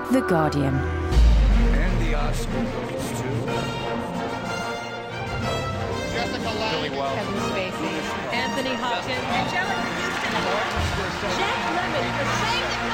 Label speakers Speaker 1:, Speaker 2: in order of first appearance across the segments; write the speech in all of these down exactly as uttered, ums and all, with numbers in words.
Speaker 1: The Guardian.
Speaker 2: And the Oscar goes to
Speaker 3: Jessica Lange,
Speaker 4: Kevin Spacey, Anthony Hopkins, Angelica Houston, Jack Lemmon for Save the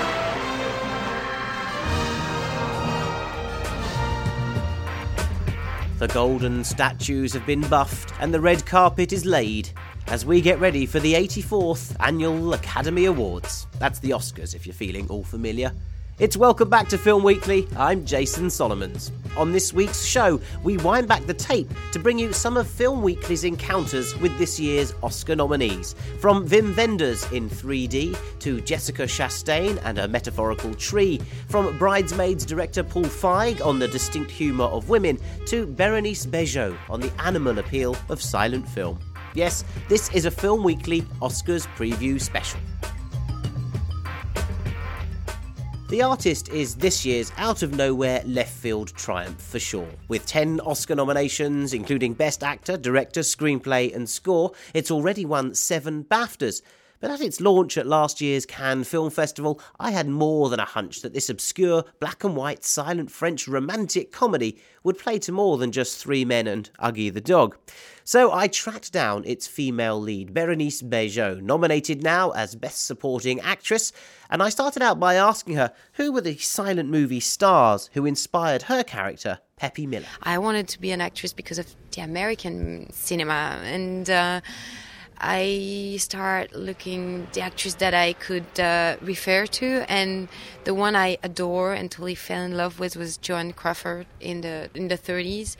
Speaker 4: Tiger.
Speaker 5: The golden statues have been buffed and the red carpet is laid as we get ready for the eighty-fourth Annual Academy Awards. That's the Oscars, if you're feeling all familiar. It's Welcome Back to Film Weekly. I'm Jason Solomons. On this week's show, we wind back the tape to bring you some of Film Weekly's encounters with this year's Oscar nominees. From Wim Wenders in three D to Jessica Chastain and her metaphorical tree. From Bridesmaids director Paul Feig on the distinct humour of women to Berenice Bejo on the animal appeal of silent film. Yes, this is a Film Weekly Oscars preview special. The Artist is this year's out-of-nowhere left-field triumph for sure. With ten Oscar nominations, including Best Actor, Director, Screenplay and Score, it's already won seven BAFTAs. But at its launch at last year's Cannes Film Festival, I had more than a hunch that this obscure, black-and-white, silent French romantic comedy would play to more than just three men and Uggie the dog. So I tracked down its female lead, Berenice Bejo, nominated now as Best Supporting Actress, and I started out by asking her who were the silent movie stars who inspired her character, Peppy Miller.
Speaker 6: I wanted to be an actress because of the American cinema, and uh, I started looking the actress that I could uh, refer to, and the one I adore and totally fell in love with was Joan Crawford in the in the thirties.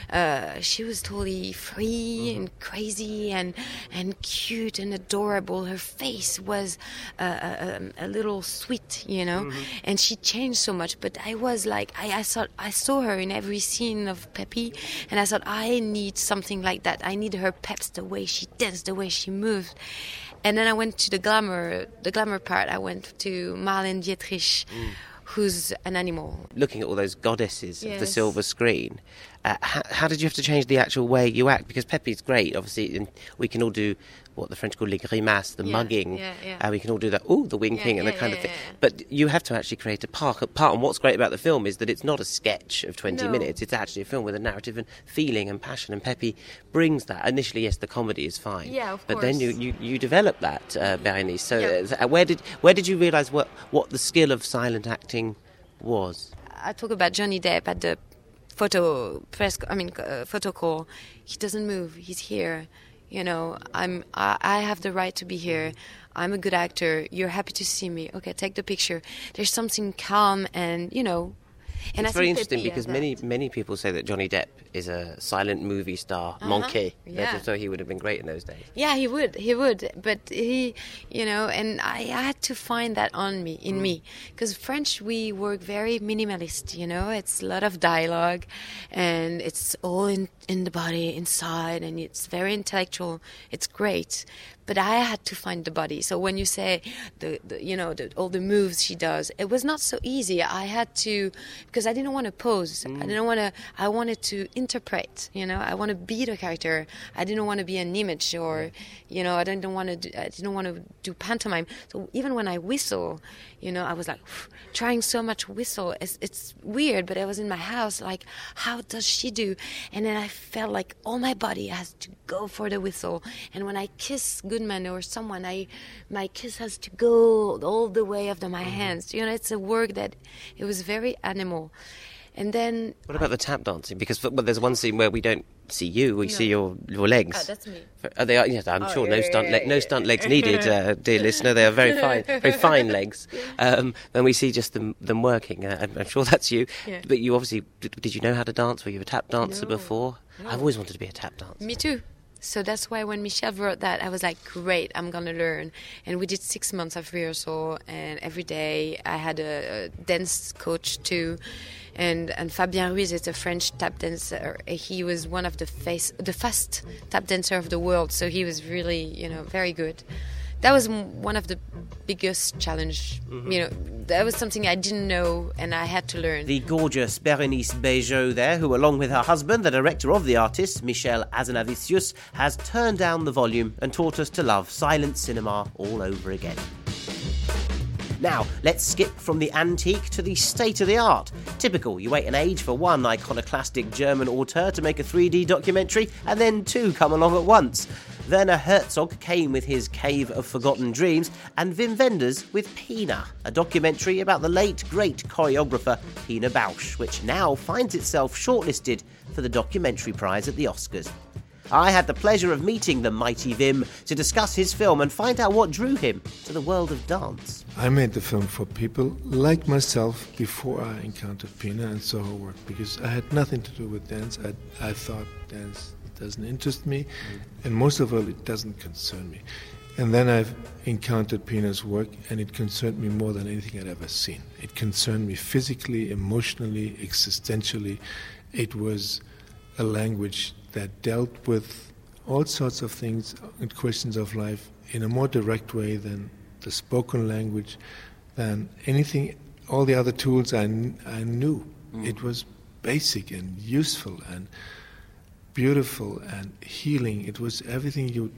Speaker 6: Uh, she was totally free mm-hmm. and crazy and and cute and adorable. Her face was uh, a, a little sweet, you know, mm-hmm. and she changed so much. But I was like, I, I saw I saw her in every scene of Peppy, and I thought I need something like that. I need her peps, the way she danced, the way she moved. And then I went to the glamour, the glamour part. I went to Marlene Dietrich. Mm. Who's an animal.
Speaker 5: Looking at all those goddesses
Speaker 6: yes.
Speaker 5: of the silver screen, uh, how, how did you have to change the actual way you act? Because Peppy's great, obviously, and we can all do what the French call les grimaces, the
Speaker 6: yeah,
Speaker 5: mugging,
Speaker 6: yeah, yeah.
Speaker 5: and we can all do that, ooh, the winking
Speaker 6: yeah,
Speaker 5: and the
Speaker 6: yeah,
Speaker 5: kind
Speaker 6: yeah,
Speaker 5: of thing.
Speaker 6: yeah.
Speaker 5: But you have to actually create a part, a part, and what's great about the film is that it's not a sketch of twenty
Speaker 6: no.
Speaker 5: minutes, it's actually a film with a narrative and feeling and passion, and Peppy brings that. Initially, yes, the comedy is fine,
Speaker 6: yeah, of
Speaker 5: but
Speaker 6: course.
Speaker 5: then you, you, you develop that, uh, Berenice. So
Speaker 6: yeah.
Speaker 5: uh, where did where did you realise what, what the skill of silent acting was?
Speaker 6: I talk about Johnny Depp at the photo press. I mean, uh, photo call. He doesn't move. He's here. You know, I'm. I, I have the right to be here. I'm a good actor. You're happy to see me. Okay, take the picture. There's something calm and you know. And
Speaker 5: it's
Speaker 6: I
Speaker 5: very
Speaker 6: think
Speaker 5: interesting
Speaker 6: Peppy
Speaker 5: because
Speaker 6: has
Speaker 5: many
Speaker 6: that.
Speaker 5: many people say that Johnny Depp is a silent movie star,
Speaker 6: Uh-huh.
Speaker 5: manqué.
Speaker 6: Yeah.
Speaker 5: So he would have been great in those days.
Speaker 6: Yeah, he would, he would, but he, you know, and I, I had to find that on me, in mm. me, because French, we work very minimalist, you know, it's a lot of dialogue, and it's all in, in the body, inside, and it's very intellectual, it's great, but I had to find the body. So when you say, the, the you know, the, all the moves she does, it was not so easy. I had to, because I didn't want to pose. Mm. I didn't want to, I wanted to interpret, you know, I want to be the character. I didn't want to be an image or, you know, I didn't want to do, I didn't want to do pantomime. So even when I whistle, you know, I was like trying so much whistle. It's, it's weird, but I was in my house like, how does she do? And then I felt like all my body has to go for the whistle. And when I kiss Goodman or someone, I my kiss has to go all the way of the, my hands. You know, it's a work that it was very animal. And then
Speaker 5: what about the tap dancing? Because well, there's one scene where we don't see you, we
Speaker 6: no.
Speaker 5: see your your legs.
Speaker 6: Oh, that's me.
Speaker 5: Are they? Yes, I'm
Speaker 6: oh,
Speaker 5: sure
Speaker 6: yeah,
Speaker 5: no
Speaker 6: yeah,
Speaker 5: stunt
Speaker 6: yeah,
Speaker 5: le-
Speaker 6: yeah.
Speaker 5: no stunt legs needed, uh, dear listener. They are very fine, very fine legs. Um, then we see just them them working. Uh, I'm, I'm sure that's you.
Speaker 6: Yeah.
Speaker 5: But you obviously did, did you know how to dance? Were you a tap dancer
Speaker 6: No.
Speaker 5: before?
Speaker 6: No.
Speaker 5: I've always wanted to be a tap dancer.
Speaker 6: Me too. So that's why when Michel wrote that, I was like, great, I'm going to learn. And we did six months of rehearsal, and every day I had a, a dance coach too. And and Fabien Ruiz is a French tap dancer. He was one of the face, the fast tap dancer of the world. So he was really, you know, very good. That was one of the biggest challenge. Mm-hmm. You know, that was something I didn't know and I had to learn.
Speaker 5: The gorgeous Berenice Bejo there, who along with her husband, the director of The Artist, Michel Hazanavicius, has turned down the volume and taught us to love silent cinema all over again. Now, let's skip from the antique to the state-of-the-art. Typical, you wait an age for one iconoclastic German auteur to make a three D documentary, and then two come along at once. Werner Herzog came with his Cave of Forgotten Dreams, and Wim Wenders with Pina, a documentary about the late, great choreographer Pina Bausch, which now finds itself shortlisted for the Documentary Prize at the Oscars. I had the pleasure of meeting the mighty Wim to discuss his film and find out what drew him to the world of dance.
Speaker 1: I made the film for people like myself before I encountered Pina and saw her work, because I had nothing to do with dance. I, I thought dance doesn't interest me, and most of all, it doesn't concern me. And then I've encountered Pina's work, and it concerned me more than anything I'd ever seen. It concerned me physically, emotionally, existentially. It was a language that dealt with all sorts of things and questions of life in a more direct way than the spoken language, than anything, all the other tools I, I knew. Mm. It was basic and useful and beautiful and healing. It was everything you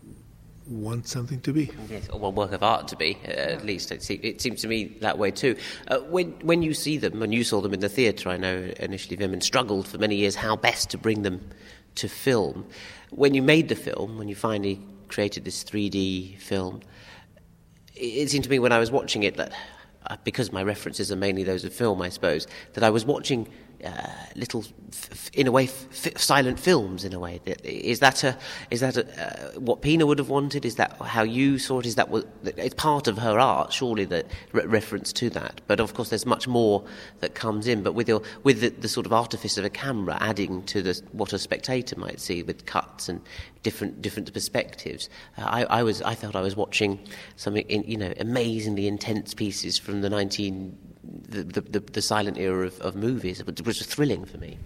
Speaker 1: want something to be.
Speaker 5: Yes, or well, work of art to be, uh, at least. It, it seems to me that way too. Uh, when when you see them, when you saw them in the theatre, I know initially Wim struggled for many years how best to bring them to film. When you made the film, when you finally created this three D film, it, it seemed to me when I was watching it that, uh, because my references are mainly those of film, I suppose, that I was watching Uh, little, f- in a way, f- f- silent films. In a way, is that a, is that a, uh, what Pina would have wanted? Is that how you saw it? Is that what, it's part of her art? Surely the re- reference to that. But of course, there's much more that comes in. But with your, with the, the sort of artifice of a camera adding to the, what a spectator might see with cuts and different different perspectives, uh, I, I was I felt I was watching something in, you know, amazingly intense pieces from the nineteen. The, the, the silent era of, of movies, which was thrilling for me.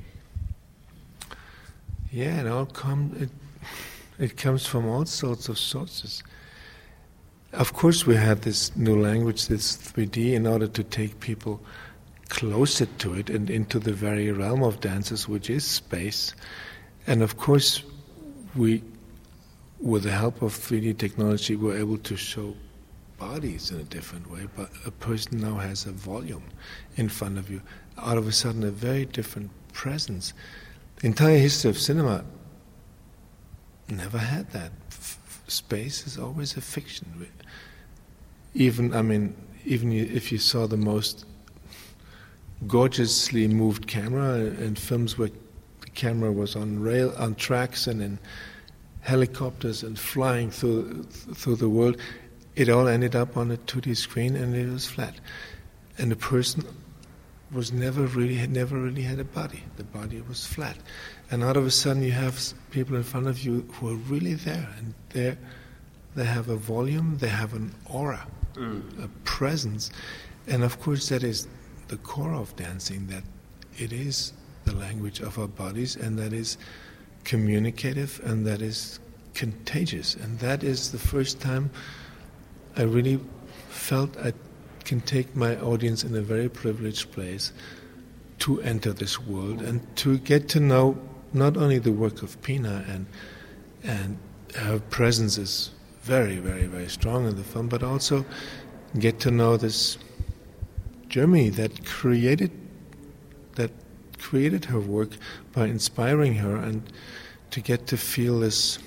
Speaker 1: Yeah, it all come, it, it comes from all sorts of sources. Of course, we had this new language, this three D, in order to take people closer to it and into the very realm of dances, which is space. And of course, we, with the help of three D technology, were able to show bodies in a different way, but a person now has a volume in front of you, out of a sudden a very different presence. The entire history of cinema never had that. F- space is always a fiction. Even, I mean, even if you saw the most gorgeously moved camera in films where the camera was on rail, on tracks and in helicopters and flying through through the world, it all ended up on a two D screen, and it was flat. And the person was never really had never really had a body. The body was flat. And out of a sudden, you have people in front of you who are really there, and they they have a volume, they have an aura, mm. a presence, and of course that is the core of dancing. That it is the language of our bodies, and that is communicative, and that is contagious, and that is the first time I really felt I can take my audience in a very privileged place to enter this world and to get to know not only the work of Pina, and and her presence is very, very, very strong in the film, but also get to know this Germany that created that created her work by inspiring her, and to get to feel this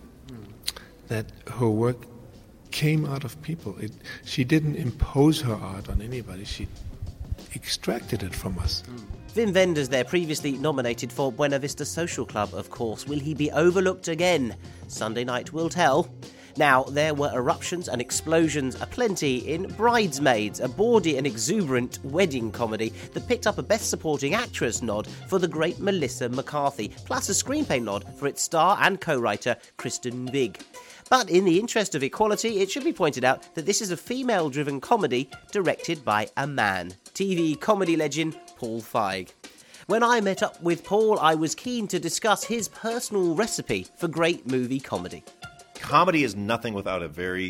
Speaker 1: that her work came out of people. It, she didn't impose her art on anybody. She extracted it from us. Mm.
Speaker 5: Wim Wenders there, previously nominated for Buena Vista Social Club, of course. Will he be overlooked again? Sunday night will tell. Now, there were eruptions and explosions aplenty in Bridesmaids, a bawdy and exuberant wedding comedy that picked up a Best Supporting Actress nod for the great Melissa McCarthy, plus a screenplay nod for its star and co-writer Kristen Wiig. But in the interest of equality, it should be pointed out that this is a female-driven comedy directed by a man, T V comedy legend Paul Feig. When I met up with Paul, I was keen to discuss his personal recipe for great movie comedy.
Speaker 7: Comedy is nothing without a very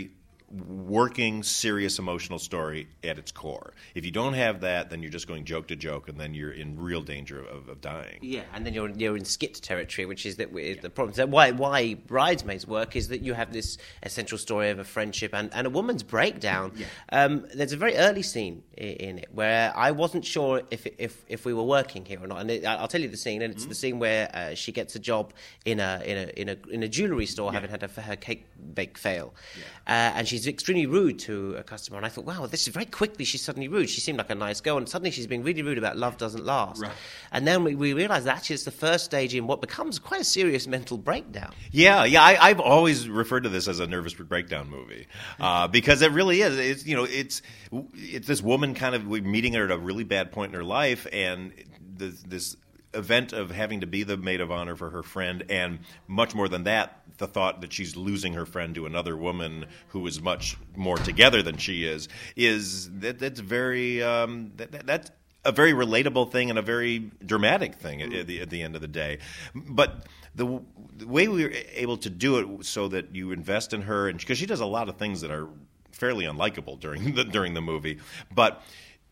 Speaker 7: working, serious, emotional story at its core. If you don't have that, then you're just going joke to joke, and then you're in real danger of, of dying.
Speaker 5: Yeah, and then you're you're in skit territory, which is that we, the problem. So why why Bridesmaids work is that you have this essential story of a friendship and, and a woman's breakdown.
Speaker 7: Yeah.
Speaker 5: Um, there's a very early scene in, in it where I wasn't sure if if if we were working here or not, and it, I'll tell you the scene, and it's mm-hmm. the scene where uh, she gets a job in a in a in a in a jewelry store, yeah. having had a, her cake bake fail, yeah. uh, and she's extremely rude to a customer. And I thought, wow, this is very quickly. She's suddenly rude. She seemed like a nice girl, and suddenly she's being really rude about love doesn't last.
Speaker 7: Right.
Speaker 5: And then we, we realised that actually it's the first stage in what becomes quite a serious mental breakdown.
Speaker 7: Yeah, yeah. I, I've always referred to this as a nervous breakdown movie uh, because it really is. It's you know, it's it's this woman kind of meeting her at a really bad point in her life, and this. this event of having to be the maid of honor for her friend, and much more than that, the thought that she's losing her friend to another woman who is much more together than she is, is that that's very um, that, that, that's a very relatable thing and a very dramatic thing at, at, the, at the end of the day. But the, the way we were able to do it so that you invest in her, and because she does a lot of things that are fairly unlikable during the, during the movie, but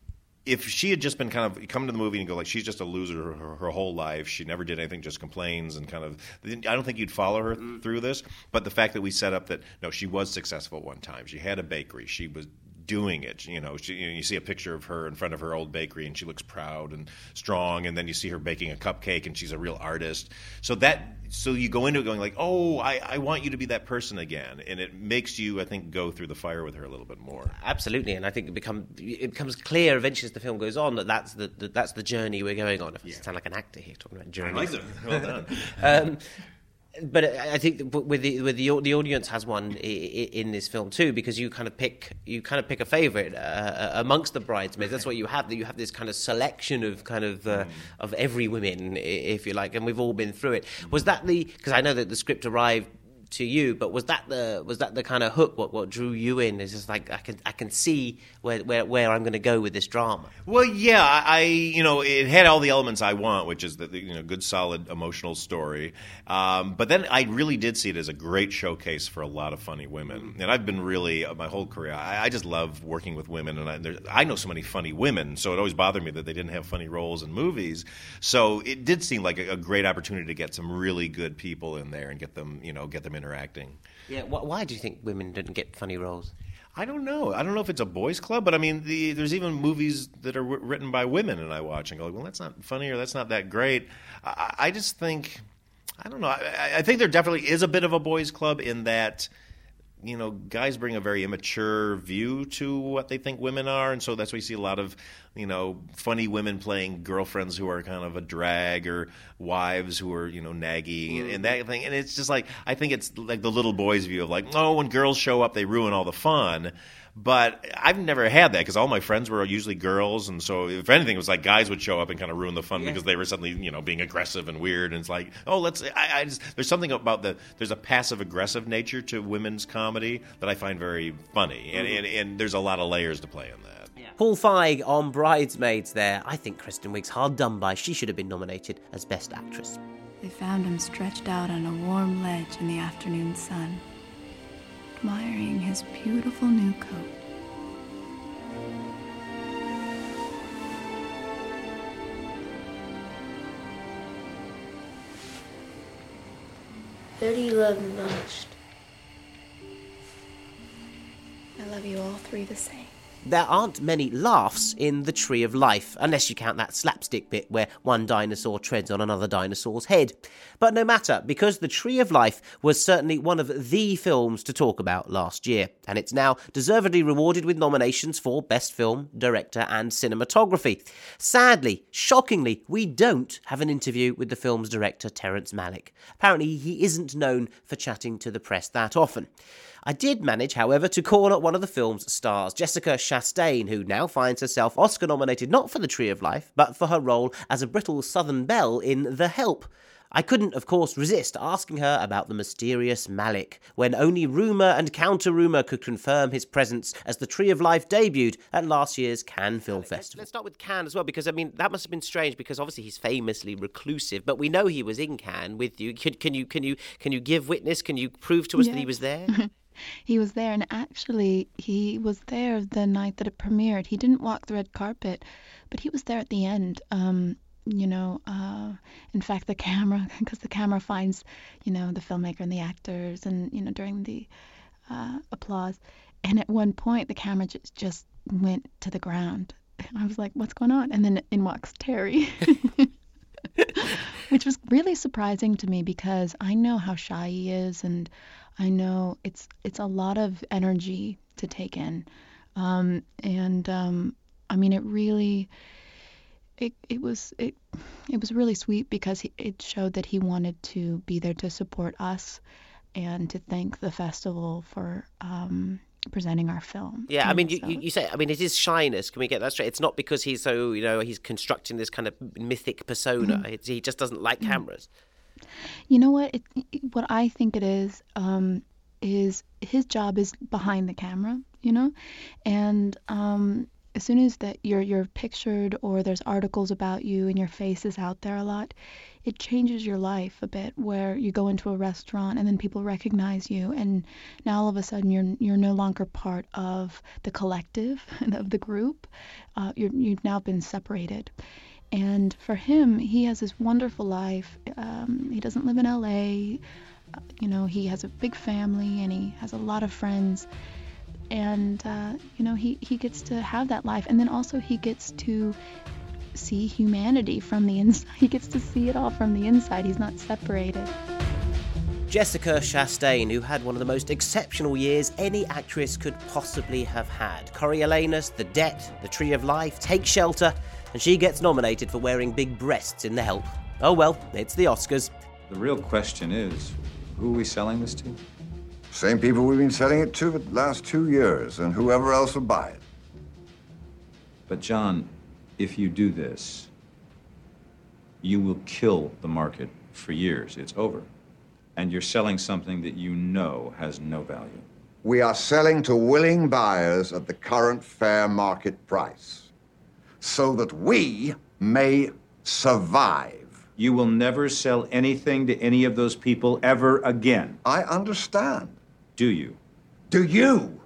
Speaker 7: if she had just been kind of come to the movie and go like she's just a loser her, her whole life, she never did anything, just complains and kind of, I don't think you'd follow her mm. through this. But the fact that we set up that no, she was successful one time, she had a bakery, she was doing it, you know, she, you know, you see a picture of her in front of her old bakery and she looks proud and strong, and then you see her baking a cupcake and she's a real artist. So that, so you go into it going like, oh, I, I want you to be that person again, and it makes you, I think, go through the fire with her a little bit more. Absolutely,
Speaker 5: and I think it become it becomes clear eventually as the film goes on that that's the, the that's the journey we're going on. If I yeah. sound like an actor here talking about journey.
Speaker 7: I like it. Well done.
Speaker 5: um, But I think with the with the the audience has one in this film too, because you kind of pick you kind of pick a favorite uh, amongst the bridesmaids. That's what you have. You have this kind of selection of kind of uh, mm. of every woman, if you like, and we've all been through it. Was that the because I know that the script arrived to you, but was that the was that the kind of hook? What what drew you in? Is just like I can I can see where where, where I'm going to go with this drama.
Speaker 7: Well, yeah, I you know it had all the elements I want, which is the you know good solid emotional story. Um, but then I really did see it as a great showcase for a lot of funny women, and I've been really uh, my whole career. I, I just love working with women, and I, there, I know so many funny women, so it always bothered me that they didn't have funny roles in movies. So it did seem like a, a great opportunity to get some really good people in there and get them you know get them interacting.
Speaker 5: Yeah, why do you think women didn't get funny roles?
Speaker 7: I don't know. I don't know if it's a boys' club, but I mean, the, there's even movies that are w- written by women, and I watch and go, well, that's not funny or that's not that great. I, I just think, I don't know. I, I think there definitely is a bit of a boys' club in that, you know, guys bring a very immature view to what they think women are, and so that's why you see a lot of, you know, funny women playing girlfriends who are kind of a drag, or wives who are, you know, naggy, mm. and, and that thing. And it's just like, I think it's like the little boys' view of like, oh, when girls show up, they ruin all the fun. But I've never had that because all my friends were usually girls, and so if anything, it was like guys would show up and kind of ruin the fun yeah. because they were suddenly, you know, being aggressive and weird. And it's like, oh, let's. I, I just, there's something about the there's a passive aggressive nature to women's comedy that I find very funny, and and, and there's a lot of layers to play in that.
Speaker 5: Yeah. Paul Feig on Bridesmaids. There, I think Kristen Wiig's hard done by. She should have been nominated as Best Actress.
Speaker 8: They found him stretched out on a warm ledge in the afternoon sun, admiring his beautiful new coat.
Speaker 9: Who do you love the most?
Speaker 8: I love you all three the same.
Speaker 5: There aren't many laughs in The Tree of Life, unless you count that slapstick bit where one dinosaur treads on another dinosaur's head. But no matter, because The Tree of Life was certainly one of the films to talk about last year, and it's now deservedly rewarded with nominations for Best Film, Director and Cinematography. Sadly, shockingly, we don't have an interview with the film's director, Terrence Malick. Apparently, he isn't known for chatting to the press that often. I did manage, however, to call up one of the film's stars, Jessica Chastain, who now finds herself Oscar-nominated not for The Tree of Life, but for her role as a brittle Southern belle in The Help. I couldn't, of course, resist asking her about the mysterious Malick, when only rumour and counter-rumour could confirm his presence as The Tree of Life debuted at last year's Cannes Film Festival. Let's start with Cannes as well, because, I mean, that must have been strange, because obviously he's famously reclusive, but we know he was in Cannes with you. Can, can you can you, can you give witness? Can you prove to us
Speaker 8: yeah.
Speaker 5: that he was there?
Speaker 8: he was there, and actually he was there the night that it premiered. He didn't walk the red carpet, but he was there at the end. Um, you know, uh, in fact, the camera, because the camera finds, you know, the filmmaker and the actors, and you know, during the uh, applause, and at one point the camera just just went to the ground. I was like, "What's going on?" And then in walks Terry. Which was really surprising to me because I know how shy he is, and I know it's it's a lot of energy to take in, um, and um, I mean it really it it was it it was really sweet because he, it showed that he wanted to be there to support us and to thank the festival for um, presenting our film.
Speaker 5: Yeah, I mean, you,
Speaker 8: so.
Speaker 5: you, you say, I mean, it is shyness. Can we get that straight? It's not because he's so, you know, he's constructing this kind of mythic persona.
Speaker 8: Mm-hmm.
Speaker 5: It's, he just doesn't like
Speaker 8: Mm-hmm.
Speaker 5: cameras.
Speaker 8: You know what? It, what I think it is, um, is his job is behind the camera, you know? And um, as soon as that you're you're pictured or there's articles about you and your face is out there a lot, it changes your life a bit, where you go into a restaurant and then people recognize you, and now all of a sudden you're you're no longer part of the collective of the group. Uh, you're, you've now been separated. And for him, he has this wonderful life. Um, he doesn't live in L A. Uh, you know, he has a big family and he has a lot of friends. And, uh, you know, he, he gets to have that life. And then also he gets to see humanity from the inside. He gets to see it all from the inside. He's not separated.
Speaker 5: Jessica Chastain, who had one of the most exceptional years any actress could possibly have had. Coriolanus, The Debt, The Tree of Life, Take Shelter, and she gets nominated for wearing big breasts in The Help. Oh well, it's the Oscars.
Speaker 10: The real question is, who are we selling this to?
Speaker 11: Same people we've been selling it to for the last two years, and whoever else will buy it.
Speaker 10: But John, if you do this, you will kill the market for years. It's over. And you're selling something that you know has no value.
Speaker 11: We are selling to willing buyers at the current fair market price, so that we may survive.
Speaker 10: You will never sell anything to any of those people ever again.
Speaker 11: I understand.
Speaker 10: Do you?
Speaker 11: Do you?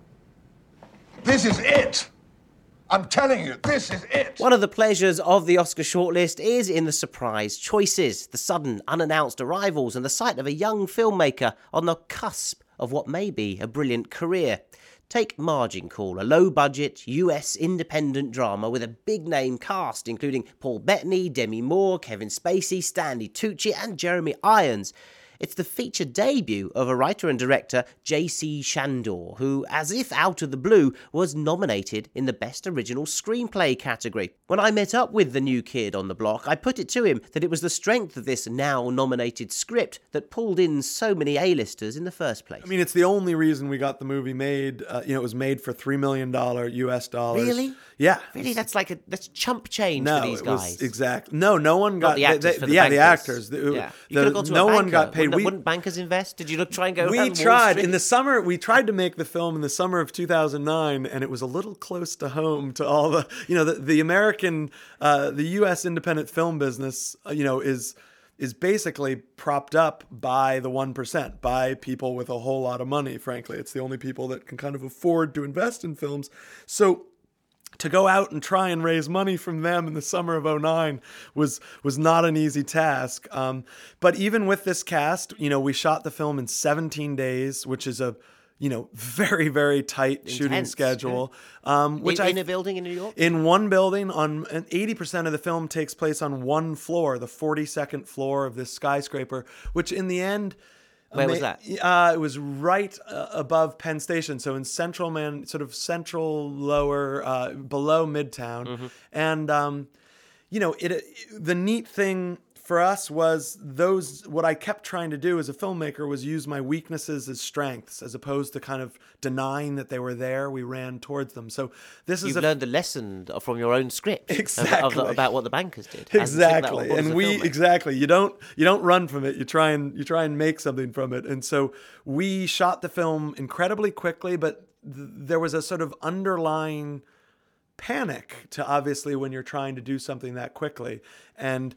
Speaker 11: This is it! I'm telling you, this is it!
Speaker 5: One of the pleasures of the Oscar shortlist is in the surprise choices, the sudden, unannounced arrivals, and the sight of a young filmmaker on the cusp of what may be a brilliant career. Take Margin Call, a low-budget U S independent drama with a big-name cast, including Paul Bettany, Demi Moore, Kevin Spacey, Stanley Tucci, and Jeremy Irons. It's the feature debut of a writer and director, J C Chandor, who, as if out of the blue, was nominated in the Best Original Screenplay category. When I met up with the new kid on the block, I put it to him that it was the strength of this now-nominated script that pulled in so many A-listers in the first place.
Speaker 12: I mean, it's the only reason we got the movie made. Uh, you know, it was made for three million dollars U S dollars.
Speaker 5: Really?
Speaker 12: Yeah.
Speaker 5: Really? That's like a that's chump change
Speaker 12: no,
Speaker 5: for these
Speaker 12: it
Speaker 5: guys.
Speaker 12: was exactly. No, no one got...
Speaker 5: Not the actors,
Speaker 12: they,
Speaker 5: for
Speaker 12: they,
Speaker 5: the
Speaker 12: yeah,
Speaker 5: bankers.
Speaker 12: the actors. The,
Speaker 5: Yeah. You
Speaker 12: the,
Speaker 5: could have gone to
Speaker 12: no
Speaker 5: a
Speaker 12: one
Speaker 5: banker.
Speaker 12: got paid.
Speaker 5: Wouldn't,
Speaker 12: we,
Speaker 5: wouldn't bankers invest? Did you look, try and go
Speaker 12: We
Speaker 5: around Wall
Speaker 12: tried.
Speaker 5: Street?
Speaker 12: In the summer, we tried to make the film in the summer of two thousand nine, and it was a little close to home to all the... You know, the, the American... Uh, the U S independent film business, uh, you know, is... is basically propped up by the one percent, by people with a whole lot of money, frankly. It's the only people that can kind of afford to invest in films. So to go out and try and raise money from them in the summer of oh nine was was not an easy task. Um, but even with this cast, you know, we shot the film in seventeen days, which is a you know, very, very tight
Speaker 5: Intense,
Speaker 12: shooting schedule.
Speaker 5: Yeah.
Speaker 12: Um, which
Speaker 5: in,
Speaker 12: I,
Speaker 5: in a building in New York?
Speaker 12: In one building, on and eighty percent of the film takes place on one floor, the forty-second floor of this skyscraper, which in the end...
Speaker 5: Where was that?
Speaker 12: Uh, it was right uh, above Penn Station, so in central man, sort of central lower, uh, below Midtown.
Speaker 5: Mm-hmm.
Speaker 12: And, um, you know, it, it the neat thing for us was those, what I kept trying to do as a filmmaker was use my weaknesses as strengths, as opposed to kind of denying that they were there. We ran towards them. So this
Speaker 5: You've
Speaker 12: is a,
Speaker 5: learned the lesson from your own script
Speaker 12: exactly
Speaker 5: of, of, about what the bankers did.
Speaker 12: Exactly.
Speaker 5: And,
Speaker 12: and we exactly you don't you don't run from it. You try and you try and make something from it. And so we shot the film incredibly quickly, but th- there was a sort of underlying panic to obviously when you're trying to do something that quickly. And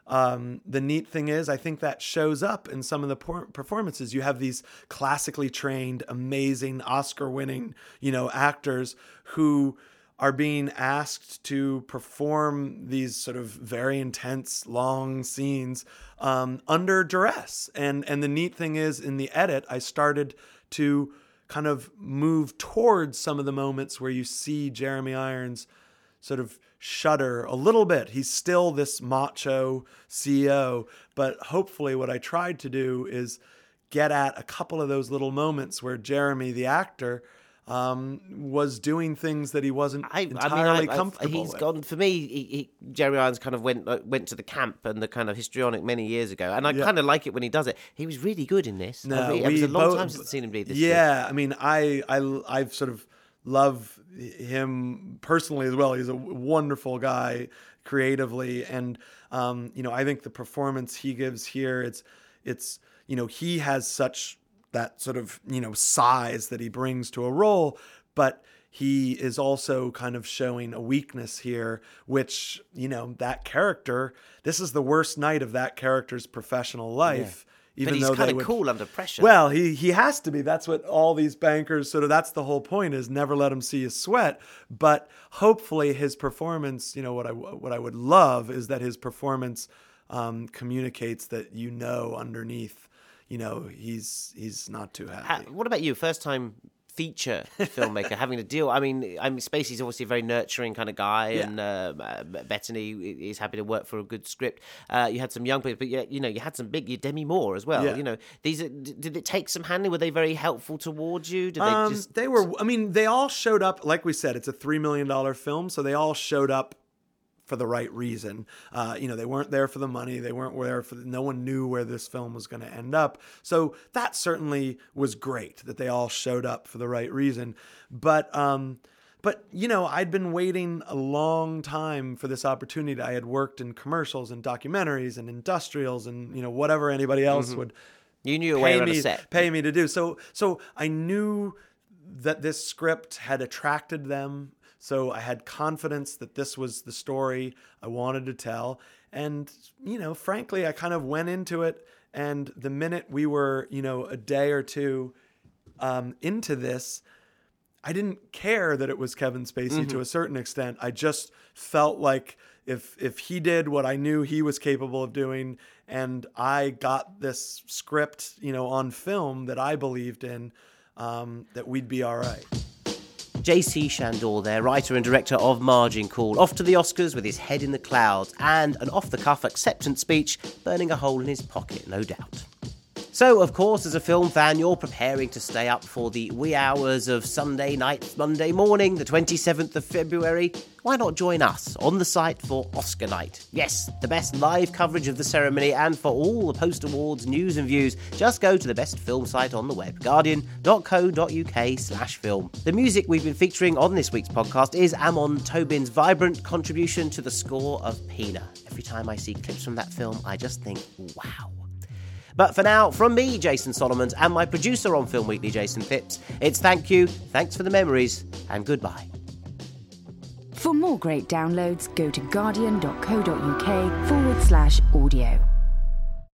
Speaker 12: Um, the neat thing is, I think that shows up in some of the por- performances. You have these classically trained, amazing, Oscar-winning, you know, actors who are being asked to perform these sort of very intense, long scenes um, under duress. And and the neat thing is, in the edit, I started to kind of move towards some of the moments where you see Jeremy Irons sort of shudder a little bit. He's still this macho C E O, but hopefully what I tried to do is get at a couple of those little moments where Jeremy, the actor, um, was doing things that he wasn't
Speaker 5: I,
Speaker 12: entirely
Speaker 5: I mean, I,
Speaker 12: comfortable
Speaker 5: He's
Speaker 12: with.
Speaker 5: gone, for me, he, he, Jeremy Irons kind of went uh, went to the camp and the kind of histrionic many years ago, and I
Speaker 12: Yeah.
Speaker 5: kind of like it when he does it. He was really good in this.
Speaker 12: No,
Speaker 5: I mean, it was
Speaker 12: we
Speaker 5: a long
Speaker 12: both-
Speaker 5: time since I've seen him be this
Speaker 12: Yeah, I mean, I, I, I've sort of love him personally as well. He's a wonderful guy creatively, and um, you know, I think the performance he gives here, it's, it's, you know, he has such that sort of, you know, size that he brings to a role, but he is also kind of showing a weakness here, which, you know, that character, this is the worst night of that character's professional life.
Speaker 5: Yeah.
Speaker 12: Even
Speaker 5: But he's
Speaker 12: though
Speaker 5: kind
Speaker 12: they
Speaker 5: of
Speaker 12: would,
Speaker 5: cool under pressure.
Speaker 12: Well, he he has to be. That's what all these bankers sort of. That's the whole point, is never let him see you sweat. But hopefully, his performance. You know what I what I would love is that his performance um, communicates that, you know, underneath, you know, he's he's not too happy.
Speaker 5: Ha- what about you? First time feature filmmaker having to deal. I mean, I mean, Spacey's obviously a very nurturing kind of guy,
Speaker 12: Yeah.
Speaker 5: and uh, uh, Bettany is happy to work for a good script. Uh, you had some young people, but you, you know, you had some big. You Demi Moore as well.
Speaker 12: Yeah.
Speaker 5: You know, these are, d- did it take some handling? Were they very helpful towards you? Did they
Speaker 12: Um,
Speaker 5: just?
Speaker 12: they were. I mean, they all showed up. Like we said, it's a three million dollar film, so they all showed up for the right reason. Uh, you know, they weren't there for the money. They weren't there for. No one knew where this film was going to end up. So that certainly was great that they all showed up for the right reason. But um, but you know, I'd been waiting a long time for this opportunity. I had worked in commercials and documentaries and industrials and, you know, whatever anybody else
Speaker 5: Mhm.
Speaker 12: would.
Speaker 5: You knew your way
Speaker 12: pay
Speaker 5: around a
Speaker 12: me,
Speaker 5: set.
Speaker 12: Pay me to do. So so I knew that this script had attracted them. So I had confidence that this was the story I wanted to tell. And, you know, frankly, I kind of went into it. And the minute we were, you know, a day or two um, into this, I didn't care that it was Kevin Spacey
Speaker 5: Mhm.
Speaker 12: to a certain extent. I just felt like if if he did what I knew he was capable of doing, and I got this script, you know, on film that I believed in, um, that we'd be all right.
Speaker 5: J C Chandor there, writer and director of Margin Call, off to the Oscars with his head in the clouds and an off-the-cuff acceptance speech burning a hole in his pocket, no doubt. So, of course, as a film fan, you're preparing to stay up for the wee hours of Sunday night, Monday morning, the twenty-seventh of February. Why not join us on the site for Oscar night? Yes, the best live coverage of the ceremony, and for all the post-awards news and views, just go to the best film site on the web, guardian.co.uk slash film. The music we've been featuring on this week's podcast is Amon Tobin's vibrant contribution to the score of Pina. Every time I see clips from that film, I just think, wow. But for now, from me, Jason Solomons, and my producer on Film Weekly, Jason Phipps, it's thank you, thanks for the memories, and goodbye.
Speaker 13: For more great downloads, go to guardian.co.uk forward slash audio.